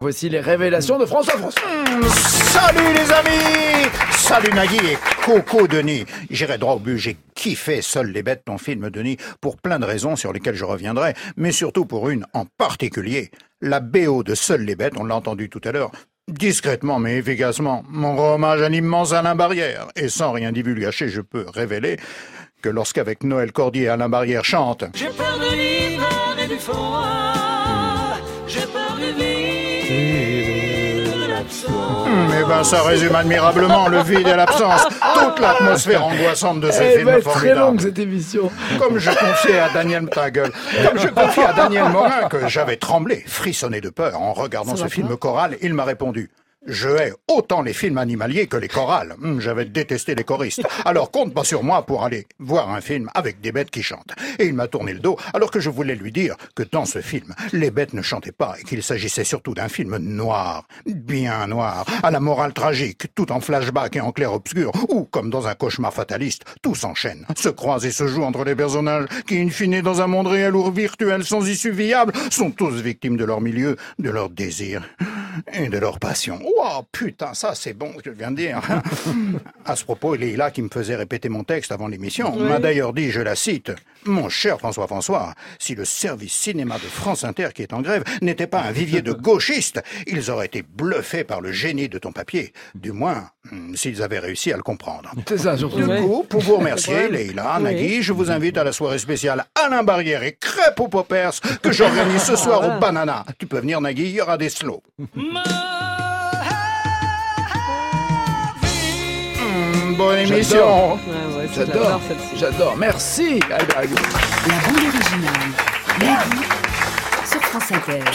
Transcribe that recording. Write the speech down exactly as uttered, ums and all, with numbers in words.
Voici les révélations de François François. Mmh, salut les amis. Salut Nagui et Coco Denis. J'irai droit au but, j'ai kiffé Seules les bêtes, ton film Denis, pour plein de raisons sur lesquelles je reviendrai, mais surtout pour une en particulier. La B O de Seules les bêtes, on l'a entendu tout à l'heure, discrètement mais efficacement. Mon hommage à l'immense Alain Barrière. Et sans rien divulgacher, je peux révéler que lorsqu'avec Noël Cordier, Alain Barrière chante « J'ai peur de l'hiver et du froid, j'ai peur du vide, de l'absence. » Eh ben, ça résume admirablement le vide et l'absence, toute l'atmosphère angoissante de ce Elle film va être formidable. très longue cette émission. Comme je confiais à Daniel, ta gueule, comme je confiais à Daniel Morin que j'avais tremblé, frissonné de peur en regardant ce film choral, il m'a répondu « Je hais autant les films animaliers que les chorales. Hum, J'avais détesté les choristes. Alors compte pas sur moi pour aller voir un film avec des bêtes qui chantent. » Et il m'a tourné le dos alors que je voulais lui dire que dans ce film, les bêtes ne chantaient pas et qu'il s'agissait surtout d'un film noir, bien noir, à la morale tragique, tout en flashback et en clair-obscur, où, comme dans un cauchemar fataliste, tout s'enchaîne, se croise et se joue entre les personnages qui, in fine, dans un monde réel ou virtuel sans issue viable, sont tous victimes de leur milieu, de leur désir et de leur passion. Oh putain, ça c'est bon ce que je viens de dire. À ce propos, Leïla, qui me faisait répéter mon texte avant l'émission, oui. m'a d'ailleurs dit, je la cite, « Mon cher François François, si le service cinéma de France Inter qui est en grève n'était pas un vivier de gauchistes, ils auraient été bluffés par le génie de ton papier. Du moins, s'ils avaient réussi à le comprendre. » C'est ça, surtout. Du coup, pour vous remercier, Leïla, oui. Nagui, je vous invite à la soirée spéciale Alain Barrière et crêpes aux poppers que j'organise ce soir au Banana. Tu peux venir, Nagui, il y aura des slows. Bonne émission. Ouais, ouais, j'adore, j'adore. Merci. La bande originale. Nagui sur France Inter.